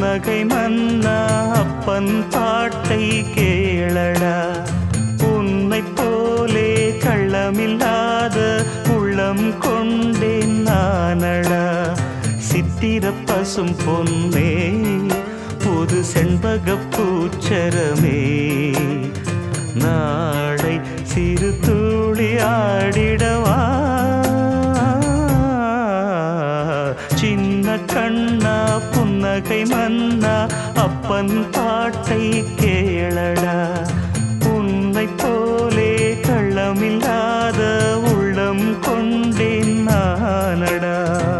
புன்னகை மன்னா அப்பன் பாட்டை கேளடா. உன்னை போலே கள்ளமில்லாத உள்ளம் கொண்டேன் நானடா. சித்திர பசும் பொன்னே புது செண்பக பூச்சரமே, நாளை சிறு துளி ஆடிடவா. சின்ன கண்ணா புன்னகை மன்னா அப்பன் பாட்டை கேளடா. உன்னை போலே கள்ளமில்லாத உள்ளம் கொண்டேன் நானடா.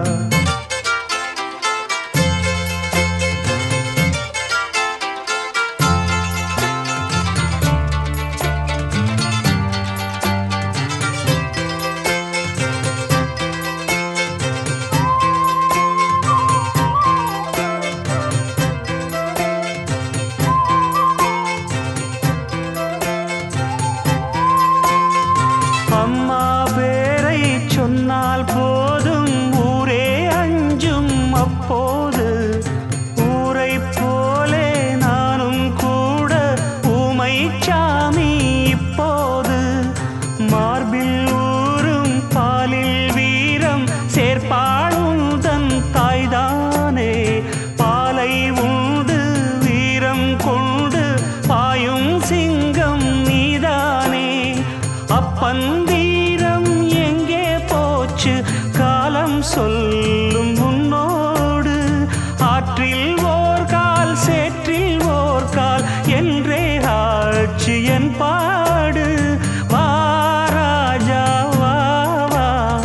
அம்மா பேரை சொன்னால் போதும் ஊரே அஞ்சும் அப்போது. ஊரை போலே நானும் கூட ஊமை சாமி இப்போது. மார்பில் ஊரும் பாலில் வீரம் சேர்ப்பாளும் தன் தாய்தானே. பாலை உண்டு வீரம் கொண்டு பாயும் சிங்கம் நீதானே. அப்பன் வீரம் எங்கே போச்சு காலம் சொல்லும் உன்னோடு. ஆற்றில் ஓர் கால் சேற்றில் ஓர் கால் என்றே ஆட்சி என் பாடு. வா ராஜா வா வா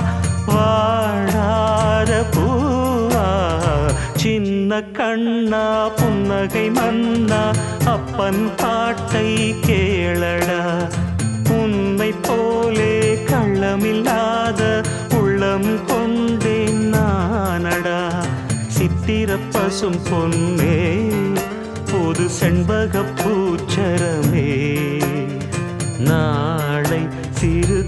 வாழாத பூவா. சின்ன கண்ணா புன்னகை மன்னா அப்பன் பாட்டை கேளடா. உன்னை போலே கள்ளமில்லாத உள்ளம் கொண்டேன் நானடா. சித்திர பசும் பொன்னே புது செண்பக பூச்சரமே, நாளை சிறு